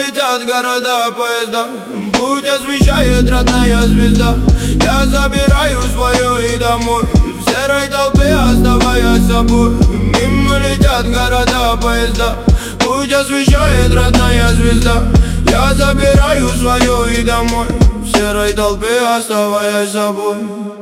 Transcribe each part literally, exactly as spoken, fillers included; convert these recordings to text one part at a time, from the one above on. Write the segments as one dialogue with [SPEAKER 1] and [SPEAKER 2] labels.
[SPEAKER 1] летят города, поезда, путь освещает родная звезда. Я забираю свое и домой, в серой толпе оставаясь собой. Мимо летят города, поезда, путь освещает родная звезда. Я забираю свое и домой, в серой толпе оставаясь собой.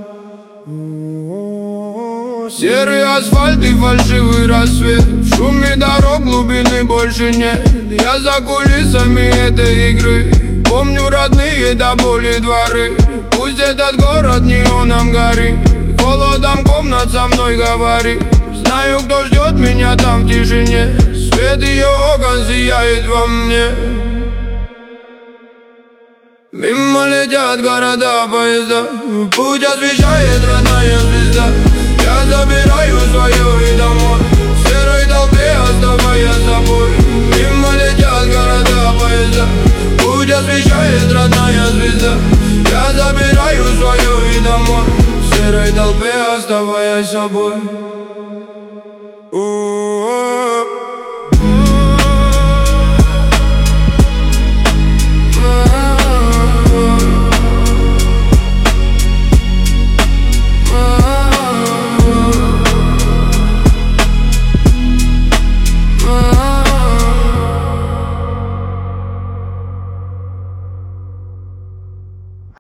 [SPEAKER 1] Серый асфальт и фальшивый рассвет, в шуме дорог глубины больше нет. Я за кулисами этой игры, помню родные до боли дворы. Пусть этот город неоном горит, холодом комнат со мной говорит. Знаю, кто ждет меня там в тишине, свет ее окон сияет во мне. Мимо летят города, поезда, путь освещает родная звезда. Я забираю свое и домой, в серой толпе оставаясь собой. Мимо летят города, поезда, путь освещает родная звезда. Я забираю свое и домой, в серой толпе оставаясь собой.